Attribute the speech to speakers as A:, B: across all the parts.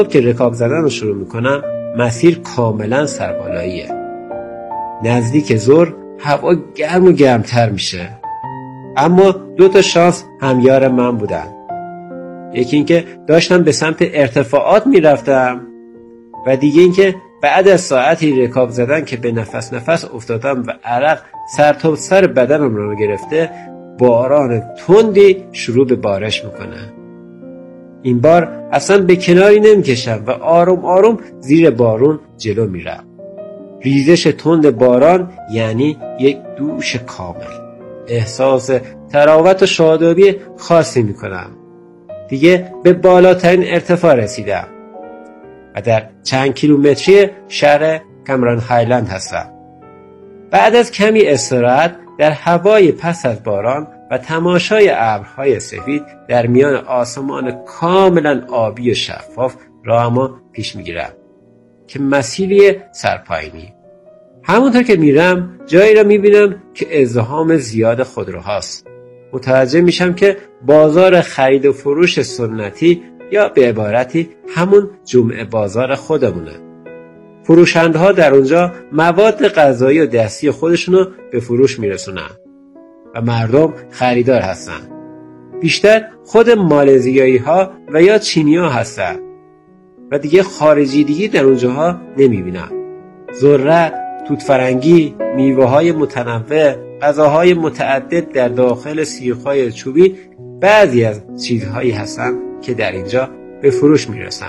A: که رکاب زدن رو شروع میکنم مسیر کاملا سربالاییه. نزدیک ظهر هوا گرم و گرمتر میشه، اما 2 شانس همیار من بودن. یکی این که داشتم به سمت ارتفاعات میرفتم و دیگه این که بعد از ساعتی رکاب زدن که به نفس نفس افتادم و عرق سر تا سر بدنم رو گرفته، باران تندی شروع به بارش میکنه. این بار اصلا به کناری نمیکشم و آروم آروم زیر بارون جلو میرم. ریزش تند باران یعنی یک دوش کامل. احساس تراوت و شادابی خاصی میکنم. دیگه به بالاترین ارتفاع رسیدم و در چند کیلومتری شهر کامران هایلند هستم. بعد از کمی استراحت در هوای پس از باران و تماشای ابرهای سفید در میان آسمان کاملا آبی و شفاف راهمو پیش میگیرم که مسیری سرپایینی. همونطور که میرم جایی را میبینم که ازدحام زیاد خودروهاست. متوجه میشم که بازار خرید و فروش سنتی یا به عبارتی همون جمعه بازار خودمونه. فروشنده‌ها در اونجا مواد غذایی و دستی خودشونو به فروش میرسونن و مردم خریدار هستن. بیشتر خود مالزیایی ها و یا چینی ها هستن و دیگه خارجی دیگه در اونجاها نمیبینم. ذره، توت فرنگی، میوه های متنوع، غذاهای متعدد در داخل سیخ‌های چوبی بعضی از چیزهایی هستن که در اینجا به فروش میرسن.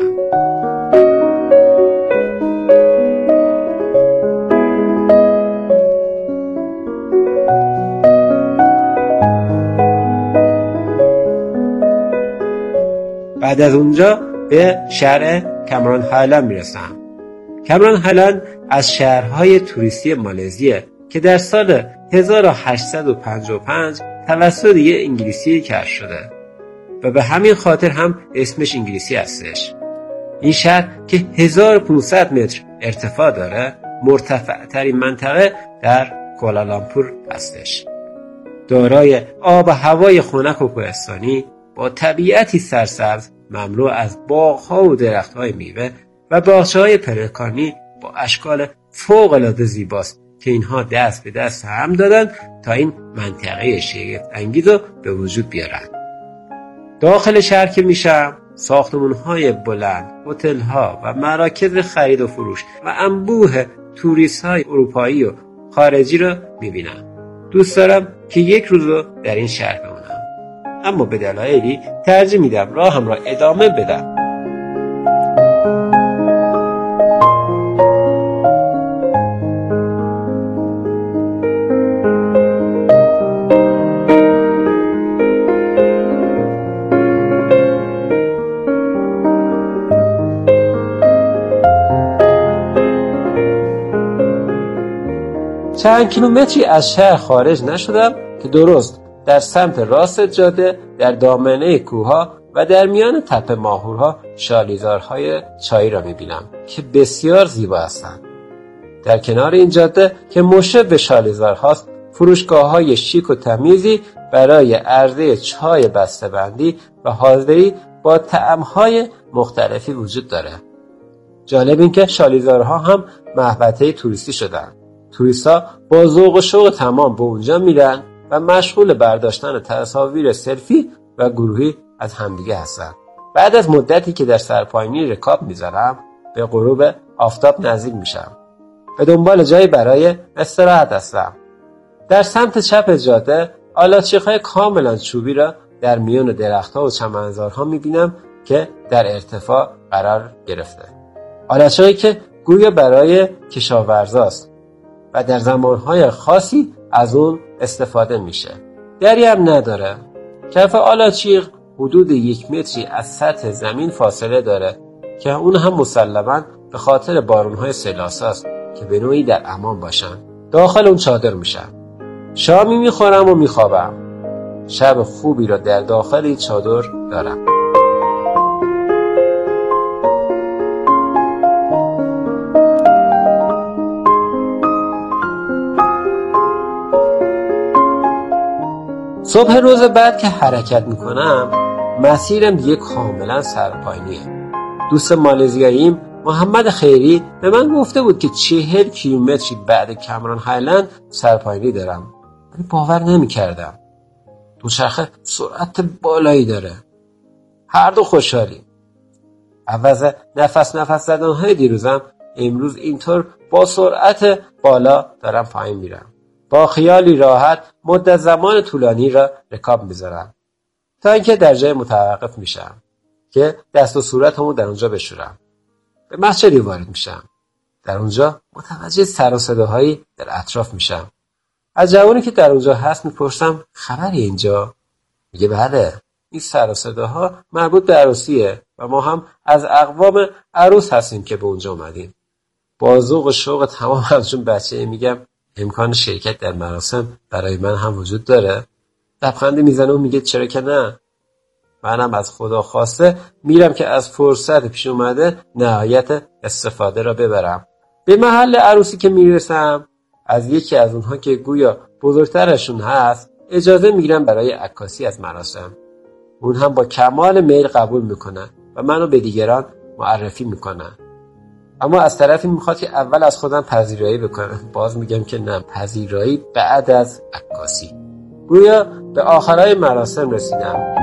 A: بعد از اونجا به شهر کامران هایلند میرسم. کامران هایلند از شهرهای توریستی مالزیه که در سال 1855 توسط یه انگلیسی کشف شده و به همین خاطر هم اسمش انگلیسی هستش. این شهر که 1500 متر ارتفاع داره مرتفع ترین منطقه در کوالالامپور هستش. دارای آب و هوای خنک و کوهستانی با طبیعتی سرسبز مملو از باغ‌ها و درخت‌های میوه و باغچه‌های پلکانی با اشکال فوق‌العاده زیباست که اینها دست به دست هم دادن تا این منطقه شگفت انگیز رو به وجود بیارن. داخل شهر که میشم ساختمان‌های بلند، هتل‌ها و مراکز خرید و فروش و انبوه توریست‌های اروپایی و خارجی رو میبینم. دوست دارم که یک روز رو در این شهر بمونم، اما به دلایلی ترجیح میدم راهم را ادامه بدم. چند کیلومتری از شهر خارج نشدم که درست در سمت راست جاده در دامنه کوه‌ها و در میان تپه ماهورها شالیزارهای چایی را می‌بینم که بسیار زیبا هستند. در کنار این جاده که مشرف به شالیزارهاست فروشگاه‌های شیک و تمیزی برای عرضه چای بسته‌بندی و حاضری با طعم‌های مختلفی وجود دارد. جالب این که شالیزارها هم محوطه توریستی شدن. توریست‌ها با ذوق و شوق تمام به اونجا میرن و مشغول برداشتن تصاویر سلفی و گروهی از همدیگه هستن. بعد از مدتی که در سرپایینی رکاب میذارم به غروب آفتاب نزدیک میشم. به دنبال جایی برای استراحت هستم. در سمت چپ جاده آلاچیق‌های کاملا چوبی را در میان درخت‌ها و چمنزارها میبینم که در ارتفاع قرار گرفته. آلاچیقی که گویا برای کشاورزاست و در زمانهای خاصی از اون استفاده میشه. دری هم نداره. کف آلاچیق حدود 1 متری از سطح زمین فاصله داره که اون هم مسلماً به خاطر بارونهای سیلاساست که به نوعی در امان باشن. داخل اون چادر میشم. شامی میخورم و میخوابم. شب خوبی را در داخل این چادر دارم. صبح روز بعد که حرکت میکنم مسیرم دیگه کاملا سرپایینیه. دوست مالزیاییم محمد خیری به من گفته بود که 40 کیلومتری بعد کامران هایلند سرپایینی دارم، ولی باور نمی‌کردم. دوچرخه سرعت بالایی داره. هر دو خوشحالیم. عوض نفس زدن‌های دیروزم امروز اینطور با سرعت بالا دارم پایین میرم. با خیالی راحت مدت زمان طولانی را رکاب میذارم تا اینکه در جای متوقف میشم که دست و صورتمو در اونجا بشورم. به مسجدی وارد میشم. در اونجا متوجه سر و صداهایی در اطراف میشم. از جوانی که در اونجا هست میپرسم خبری اینجا؟ میگه بله، این سر و صداها مربوط به عروسیه و ما هم از اقوام عروس هستیم که به اونجا اومدیم. با ذوق و شوق تمام همچون بچه میگم امکان شرکت در مراسم برای من هم وجود داره؟ لبخندی میزنه و میگه چرا که نه. منم از خدا خواسته میرم که از فرصت پیش اومده نهایت استفاده را ببرم. به محل عروسی که میرسم از یکی از اونها که گویا بزرگترشون هست اجازه میگیرم برای عکاسی از مراسم. اون هم با کمال میل قبول میکنه و منو به دیگران معرفی میکنه. اما از طرفی میخواد که اول از خودم پذیرایی بکنم. باز میگم که نه، پذیرایی بعد از عکاسی. گویا به آخرای مراسم رسیدم.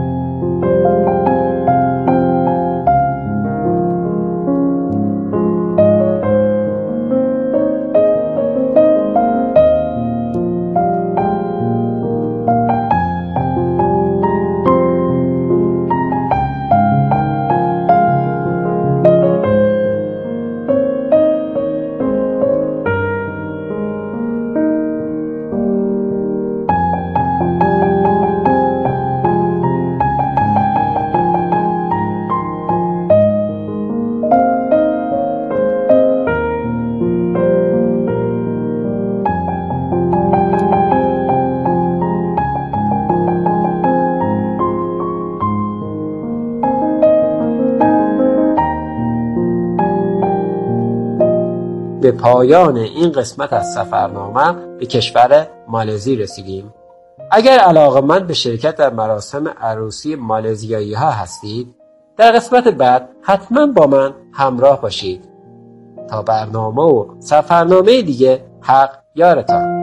A: به پایان این قسمت از سفرنامه به کشور مالزی رسیدیم. اگر علاقه‌مند به شرکت در مراسم عروسی مالزیایی ها هستید، در قسمت بعد حتما با من همراه باشید. تا برنامه و سفرنامه دیگه، حق یارتان.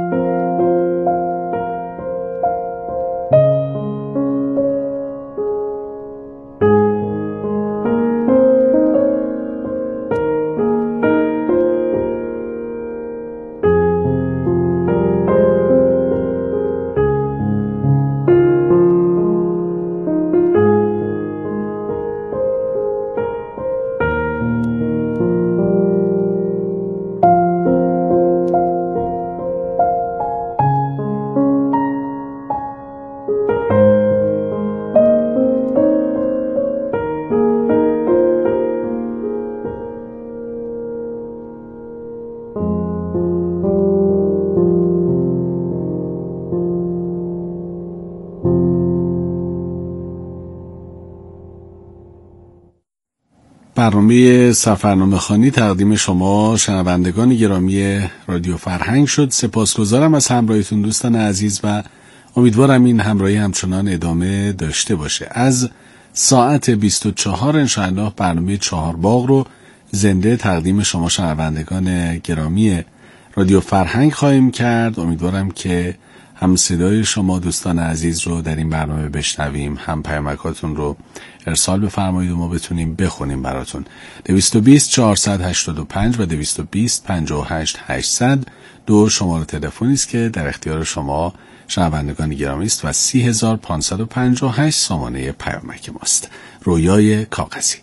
B: برنامه سفرنامه خوانی تقدیم شما شنوندگان گرامی رادیو فرهنگ شد. سپاسگزارم از همراهیتون دوستان عزیز و امیدوارم این همراهی همچنان ادامه داشته باشه. از ساعت 24 انشاءالله برنامه 4 باغ رو زنده تقدیم شما شنوندگان گرامی رادیو فرهنگ خواهیم کرد. امیدوارم که هم صدای شما دوستان عزیز رو در این برنامه بشنویم، هم پیامکاتون رو ارسال بفرمایید و ما بتونیم بخونیم براتون. 220 485 و 220 58 800 دو شماره تلفنی است که در اختیار شما شنوندگان گرامی است و 30558 سامانه پیامک ماست. رویای کاغذی.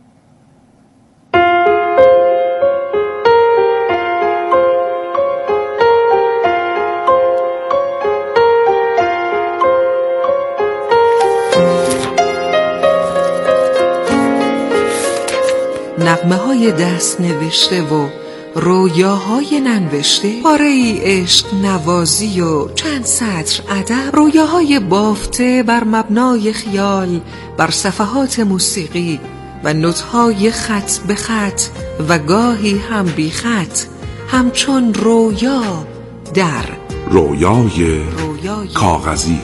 C: نغمه های دست نوشته و رویاهای ننوشته، پاره ای عشق نوازی و چند سطر ادب، رویاهای بافته بر مبنای خیال بر صفحات موسیقی و نوت‌های خط به خط و گاهی هم بی خط، همچون رویا در
D: رویای کاغذی.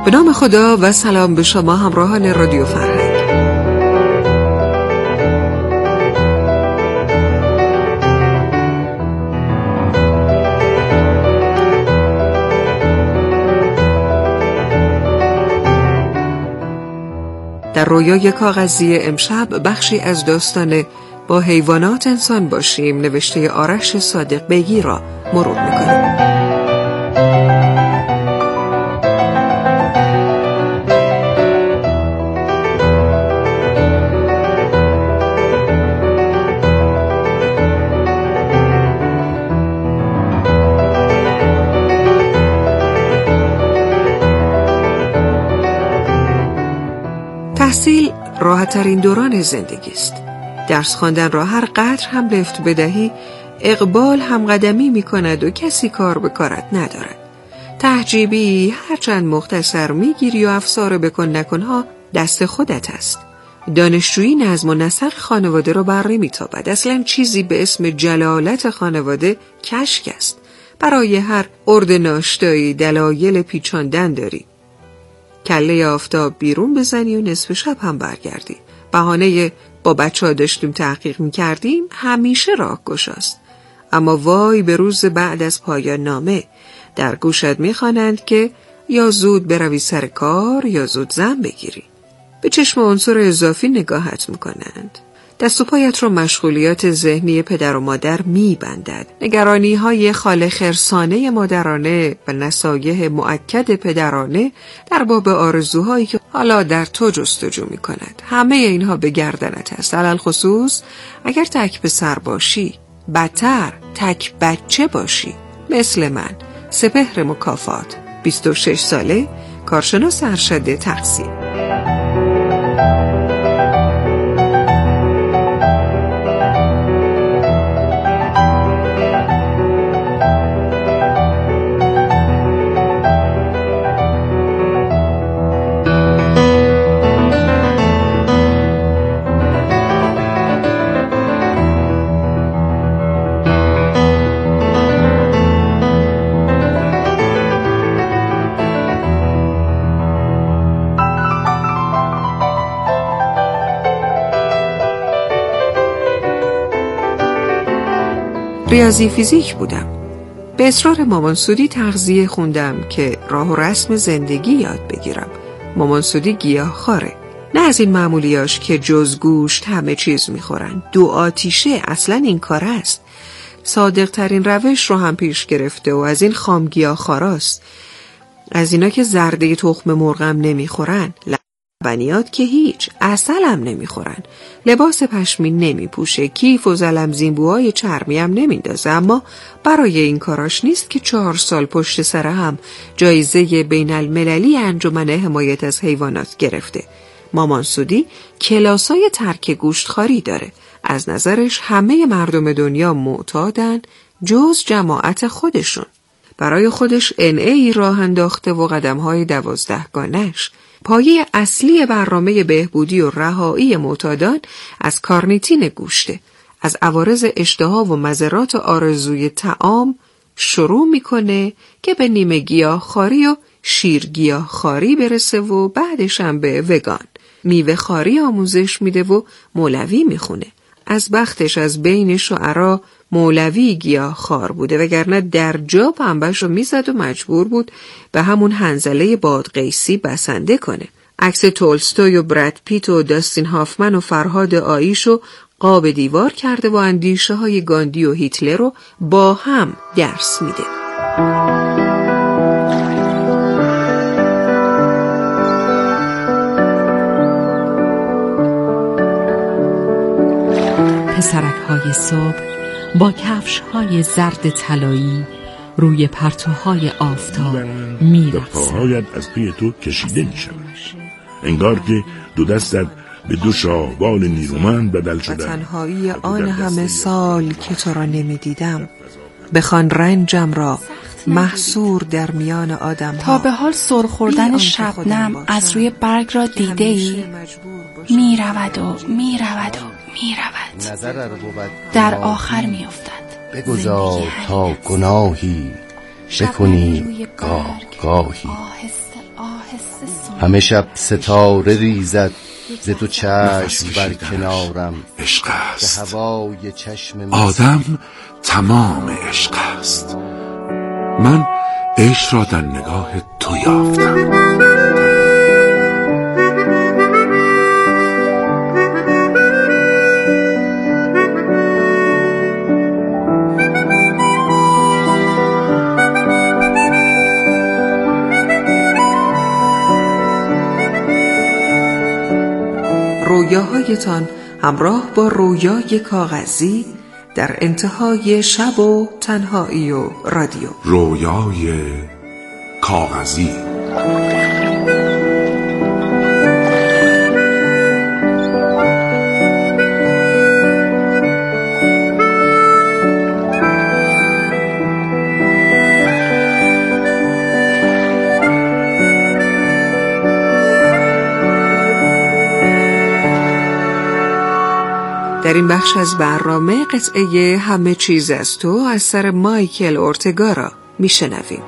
C: به نام خدا و سلام به شما همراهان رادیو فرهنگ. در رویای کاغذی امشب بخشی از داستان با حیوانات انسان باشیم نوشته آرش صادق بیگی را مرور می‌کنیم. تحصیل راحت‌ترین دوران زندگی است. درس خواندن را هر قدر هم لفت بدهی، اقبال هم قدمی می کند و کسی کار به کارت ندارد. تحجیبی هرچند مختصر میگیری و افسار بکن نکنها دست خودت است. دانشجویی نظم و نسق خانواده را بر نمی‌تابد. اصلا چیزی به اسم جلالت خانواده کشک است. برای هر ارد ناشتایی دلایل پیچاندن داری. کله آفتاب بیرون بزنی و نصف شب هم برگردی. بهانه با بچه‌ها داشتیم تحقیق می‌کردیم همیشه راهگشاست. اما وای به روز بعد از پایان نامه، در گوشت می‌خوانند که یا زود بروی سر کار یا زود زن بگیری. به چشم عنصر اضافی نگاهت می‌کنند. دست و پایت رو مشغولیات ذهنی پدر و مادر می‌بندد. نگرانی‌های خاله خرسانه مادرانه و نصایح مؤکد پدرانه در باب آرزوهایی که حالا در تو جستجو می‌کند. همه اینها به گردنت است. علل خصوص اگر تک پسر باشی، بدتر تک بچه باشی. مثل من، سپهر مکافات، 26 ساله، کارشناس ارشد تحصیل. ریاضی فیزیک بودم. به اصرار مامان سودی تغذیه خوندم که راه و رسم زندگی یاد بگیرم. مامان سودی گیاهخواره. نه از این معمولیاش که جز گوشت همه چیز میخورن. دو آتیشه اصلا این کار است. صادق ترین روش رو هم پیش گرفته و از این خام گیاهخواراست. از اینا که زرده تخم مرغم نمیخورن، لبنیات که هیچ، عسل هم نمیخورن، لباس پشمین نمیپوشه، کیف و زلم زینبوهای چرمی هم نمیندازه. اما برای این کاراش نیست که 4 سال پشت سر هم جایزه بین المللی انجمن حمایت از حیوانات گرفته. مامان سودی کلاسای ترک گوشتخواری داره. از نظرش همه مردم دنیا معتادن جز جماعت خودشون. برای خودش NA راه انداخته و قدم‌های 12 گانش. پایه اصلی برنامه بهبودی و رهایی معتادان از کارنیتین گوشته. از عوارض اشتها و مضرات آرزوی طعام شروع میکنه که به نیمه گیاهخواری و شیرگیاهخواری برسه و بعدش هم به وگان. میوه خواری آموزش میده و مولوی میخونه. از بختش از بین شعرا مولوی گیاهخوار بوده، وگرنه در جا پنبه‌ش رو میزد و مجبور بود به همون حنظله بادغیسی بسنده کنه. عکس تولستوی و براد پیت و داستین هافمن و فرهاد آیشو قاب دیوار کرده و اندیشه های گاندی و هیتلر رو با هم درس میده.
E: پسرک‌های صبح با کفش‌های زرد طلایی روی پرتوهای آفتاب می‌رقصند.
F: پاهایت از پی تو کشیده می‌شود. انگار که دو دستت به دو شاهبال نیرومند بدل شده.
C: تنهایی آن همه سال که تو را نمی‌دیدم، بخوان رنجم را محصور در میان آدم.
G: تا به حال سرخوردن شبنم از روی برگ را دیده ای؟ می‌رود و می‌رود و می‌رود، در آخر می‌افتد.
H: بگذار تا گناهی بکنی گاه گاهی. همه شب ستاره ریزد ز تو چشم بر کنارم.
D: عشق است،
H: به هوای چشم
D: آدم تمام عشق است. من عشق را در نگاه تو یافتم.
C: رویاهایتان همراه با رویای کاغذی در انتهای شب و تنهایی و رادیو.
D: رویای کاغذی.
C: در این بخش از برنامه قطعه همه چیز از تو از سر مایکل اورتگا را میشنویم.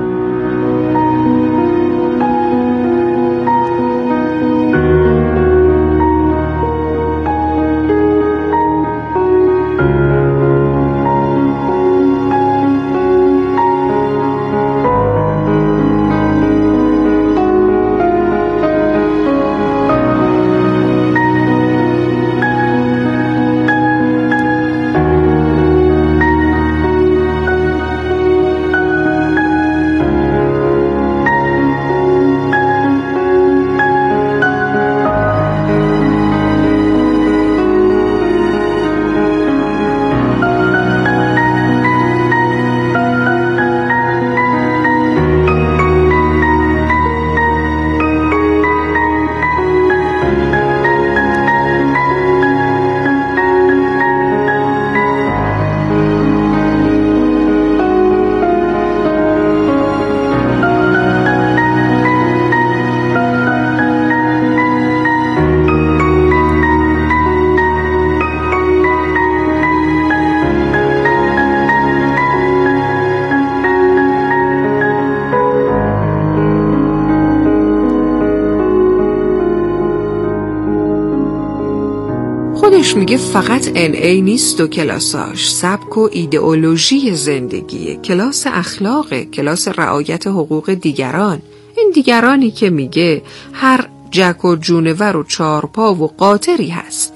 C: خودش میگه فقط NA نیست و کلاساش، سبک و ایدئولوژی زندگیه، کلاس اخلاقه، کلاس رعایت حقوق دیگران. این دیگرانی که میگه هر جک و جونور و چارپا و قاطری هست.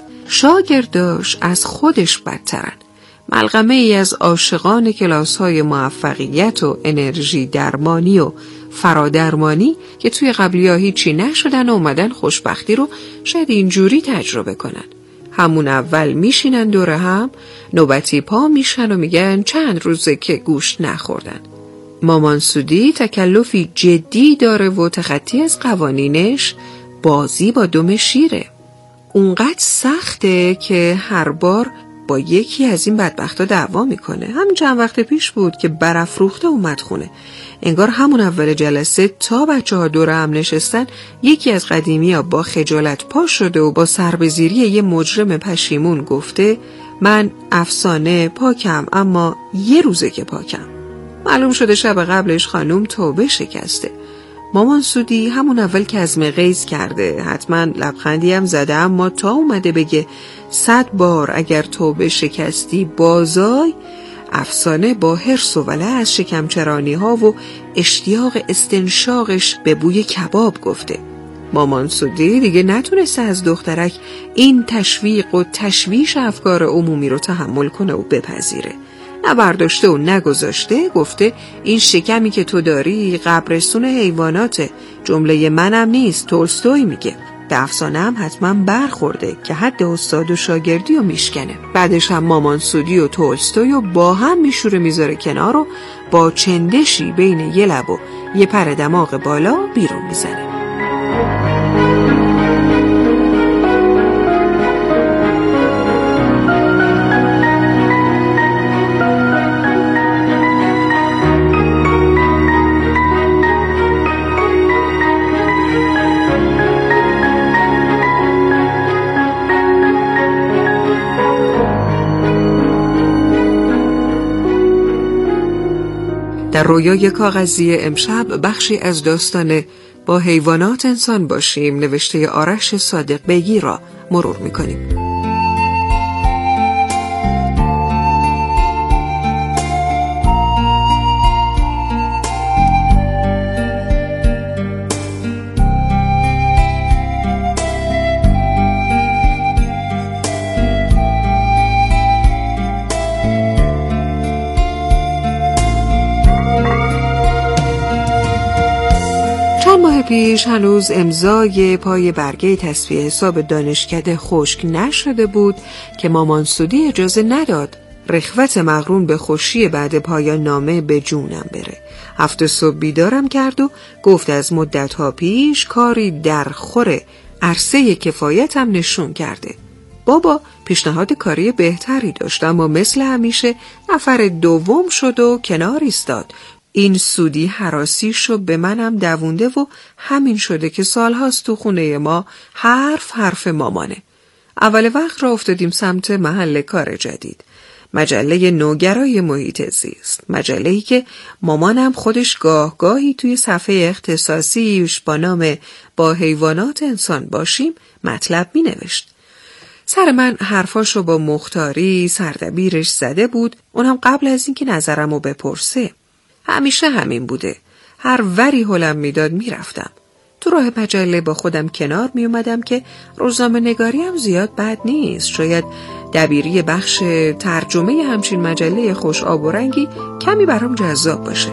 C: شاگرداش از خودش بدترن. ملغمه ای از عاشقان کلاس های موفقیت و انرژی درمانی و فرادرمانی که توی قبلی‌ها هیچی نشدن و اومدن خوشبختی رو شاید اینجوری تجربه کنن. همون اول میشینن دور هم، نوبتی پا میشن و میگن چند روزه که گوشت نخوردن. مامان سودی تکلفی جدی داره و تخطی از قوانینش بازی با دم شیره. اونقدر سخته که هر بار با یکی از این بدبختا دعوا میکنه. همین چند وقت پیش بود که برافروخته اومد خونه. انگار همون اول جلسه تا بچه‌ها دور هم نشستن یکی از قدیمی‌ها با خجالت پا شده و با سربزیری یه مجرم پشیمون گفته من افسانه پاکم اما یه روزه که پاکم. معلوم شده شب قبلش خانوم توبه شکسته. مامان سودی همون اول که از غیظ کرده، حتما لبخندی هم زده، اما تا اومده بگه 100 بار اگر توبه شکستی بازای، افسانه با حرص و ولع از شکمچرانی ها و اشتیاق استنشاقش به بوی کباب گفته. مامان سودی دیگه نتونسته از دخترک این تشویق و تشویش افکار عمومی رو تحمل کنه و بپذیره. نه برداشته و نگذاشته، گفته این شکمی که تو داری قبرستون حیواناته، جمله منم نیست، تولستوی میگه. به افسانه هم حتما برخورده که حد استاد و شاگردی رو میشکنه. بعدش هم مامان سودی و تولستوی رو با هم میشوره میذاره کنار و با چندشی بین یه لب و یه پر دماغ بالا بیرون میزنه. در رویای کاغذی امشب بخشی از داستان با حیوانات انسان باشیم نوشته آرش صادق بیگی را مرور می‌کنیم. پیش هنوز امضای پای برگه تصفیه حساب دانشکده خشک نشده بود که مامان سودی اجازه نداد رخوت مقرون به خوشی بعد پایان نامه به جونم بره. هفته صبح بیدارم کرد و گفت از مدتها پیش کاری در خور عرصه کفایتم نشون کرده. بابا پیشنهاد کاری بهتری داشت اما مثل همیشه نفر دوم شد و کنار ایستاد. این سودی هراسیشو به منم دوونده و همین شده که سالهاست تو خونه ما حرف مامانه. اول وقت را افتادیم سمت محل کار جدید. مجله نوگرای محیط زیست. مجله‌ای که مامانم خودش گاهی توی صفحه اختصاصیش با نام با حیوانات انسان باشیم مطلب می نوشت. سر من حرفاشو با مختاری سردبیرش زده بود، اونم قبل از اینکه نظرمو بپرسه. همیشه همین بوده. هر وری هلم میداد میرفتم. تو راه مجله با خودم کنار می اومدم که روزنامه نگاری هم زیاد بد نیست. شاید دبیری بخش ترجمه همچین مجله خوش آب و رنگی کمی برام جذاب باشه.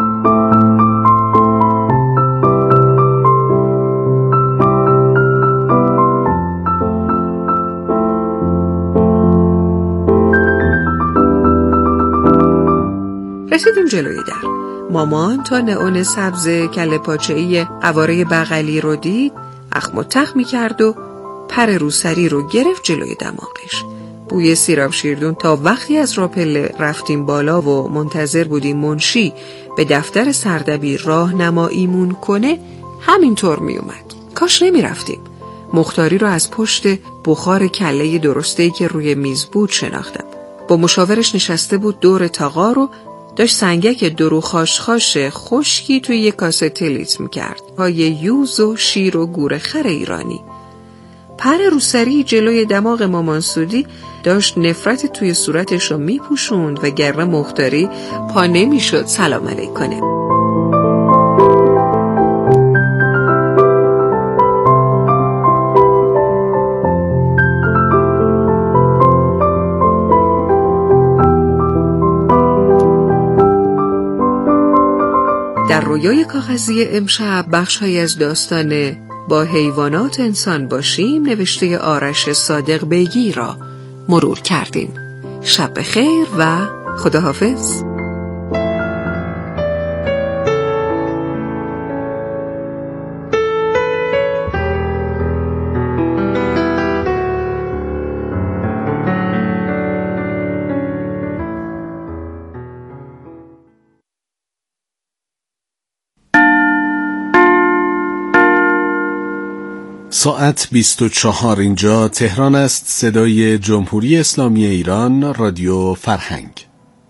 C: رسیدیم جلوی در. مامان تا نئون سبز کله پاچه‌ای قواره بغلی رو دید، اخم و تخم می‌کرد و پر روسری رو گرفت جلوی دماغش. بوی سیراب شیردون تا وقتی از راپله رفتیم بالا و منتظر بودیم منشی به دفتر سردبیر راهنماییمون کنه همینطور میومد. کاش نمیرفتیم. مختاری رو از پشت بخار کله درسته‌ای که روی میز بود شناختم. با مشاورش نشسته بود دور تاقا رو داشت سنگک درو خاشخاش خشکی توی یک کاسه تلیت میکرد. پای یوز و شیر و گورخر ایرانی. پر روسری جلوی دماغ مامان سودی داشت نفرت توی صورتش رو میپوشوند و گرم مختاری پا نمیشد سلام علیک کنه. در رویای کاغذی امشب بخش‌هایی از داستان با حیوانات انسان باشیم نوشته آرش صادق بیگی را مرور کردیم. شب بخیر و خداحافظ.
B: ساعت 24 اینجا تهران است. صدای جمهوری اسلامی ایران، رادیو فرهنگ.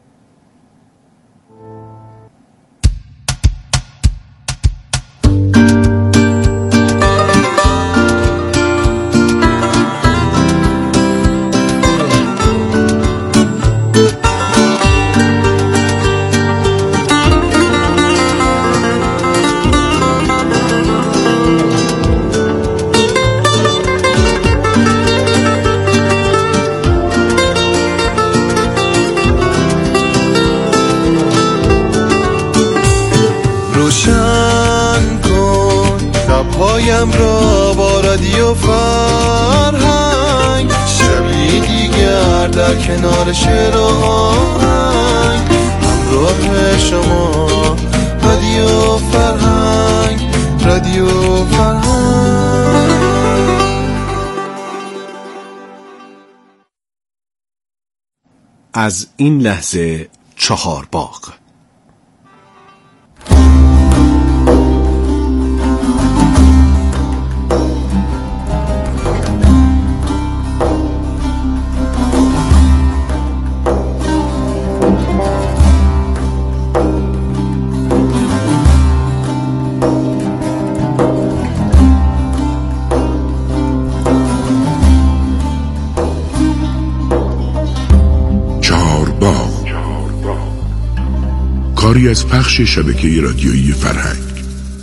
I: پایم را با رادیو فرهنگ شبی دیگر در کنار شعر و آهنگ همراه شما رادیو فرهنگ، رادیو فرهنگ.
B: از این لحظه 4 باغ.
F: کاری از پخش شبکه رادیویی فرهنگ.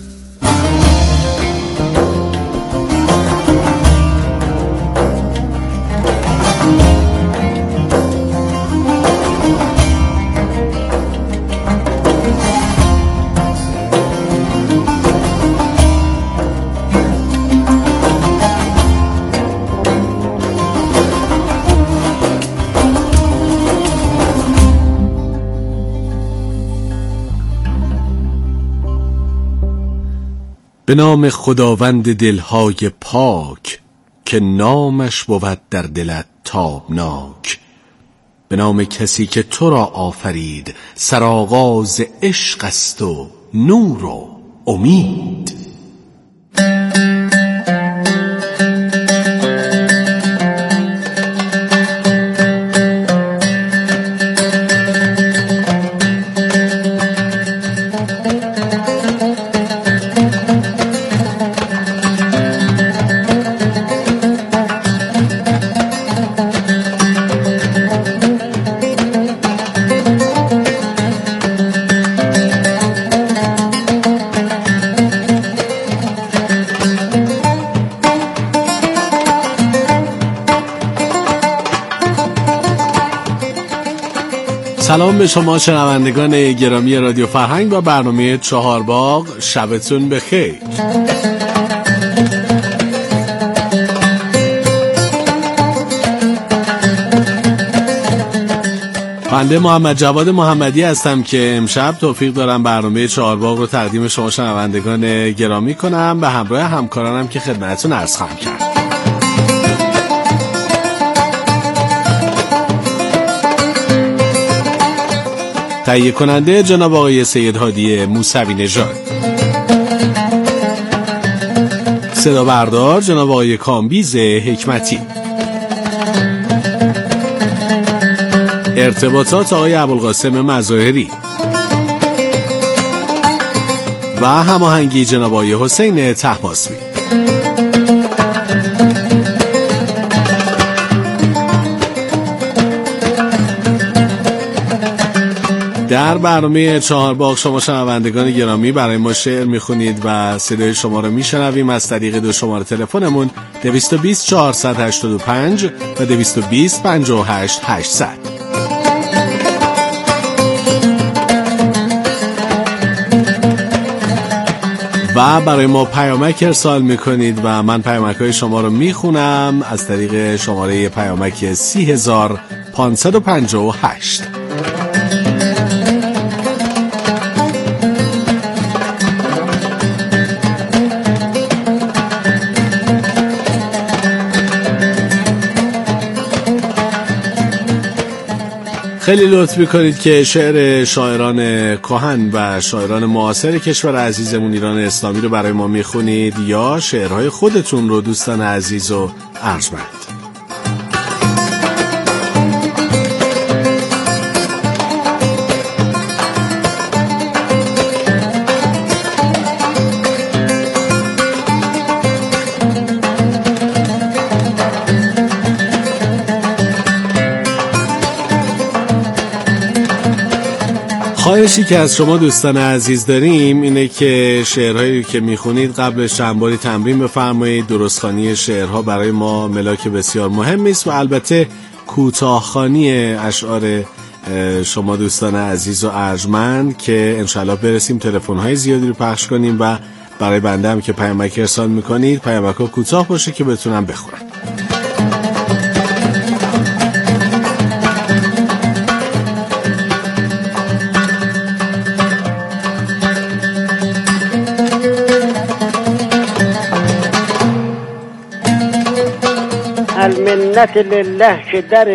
B: به نام خداوند دلهای پاک که نامش بود در دلت تابناک. به نام کسی که تو را آفرید، سرآغاز عشق است و نور و امید. سلام به شما شنوندگان گرامی رادیو فرهنگ و برنامه چهارباغ. شبتون بخیر. بنده محمد جواد محمدی هستم که امشب توفیق دارم برنامه چهارباغ رو تقدیم شما شنوندگان گرامی کنم به همراه همکارانم که خدمتتون عرض خواهم کرد. تهیه کننده جناب آقای سید هادی موسوی نژاد، صدا بردار جناب آقای کامبیز حکمتی، ارتباطات آقای ابوالقاسم مظاهری و هماهنگی جناب آقای حسین طهماسبی. در برنامه چهارباغ شما شنوندگان گرامی برای ما شعر میخونید و صدای شما رو میشنویم از طریق دو شماره تلفنمون 220 485 و 220 58 800. و برای ما پیامک ارسال میکنید و من پیامک‌های شما رو میخونم از طریق شماره پیامک 30558. خیلی لطف میکنید که شعر شاعران کهن و شاعران معاصر کشور عزیزمون ایران اسلامی رو برای ما میخونید یا شعرهای خودتون رو دوستان عزیز و ارجمند. خواهشی که از شما دوستان عزیز داریم اینه که شعرهایی که میخونید قبلش چند باری تمرین بفرمایید. درستخوانی شعرها برای ما ملاک بسیار مهمی است و البته کوتاه‌خوانی اشعار شما دوستان عزیز و ارجمند که انشالله برسیم تلفن‌های زیادی رو پخش کنیم و برای بنده هم که پیامک ارسال میکنید پیامک‌ها کوتاه باشه که بتونم بخونم.
J: المنت لله که در